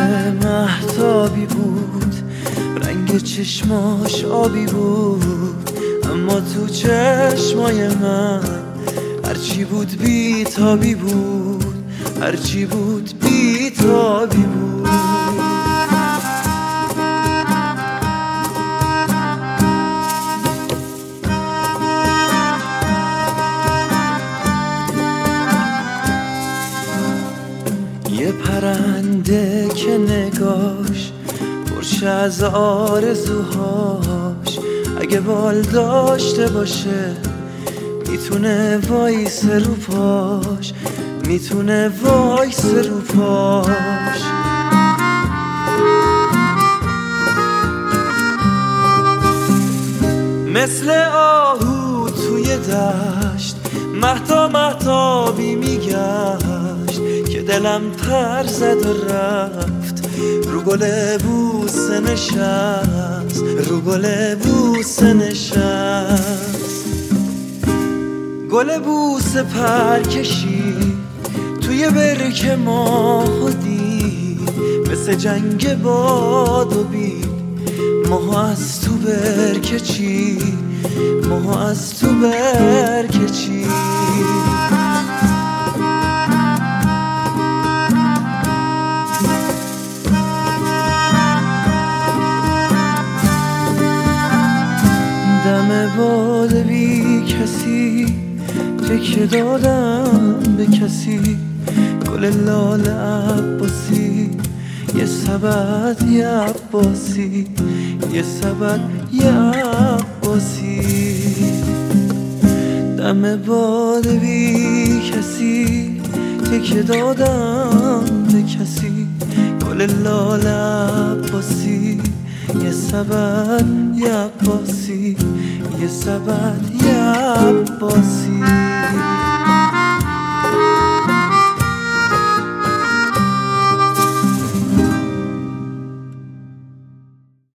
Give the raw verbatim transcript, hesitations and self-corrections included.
مهتابی بود، رنگ چشماش آبی بود، اما تو چشمای من هرچی بود بی تابی بود، هرچی بود بی تابی بود. یه پرنده که نگاش پرشه از آرزوهاش، اگه بال داشته باشه میتونه وایس رو پاش، میتونه وایس رو پاش. مثل آهو توی دشت مهتا مهتابی میگشت، که دلم پر زد و رفت رو گل بوسه نشست، رو گل بوسه نشست. گل بوسه پر کشید توی برکه ماه دید، مثل جنگ باد و بید ماه از تو برکه چید، ماه از تو برکه چید. دم باد بی کسی تکیه دادم به کسی، گل لاله عباسی یه سبد یه عباسی، یه سبد یه عباسی. دم باد بی کسی تکیه دادم به کسی، گل لاله عباسی یه سبد یه عباسی، یه سبد یه عباسی.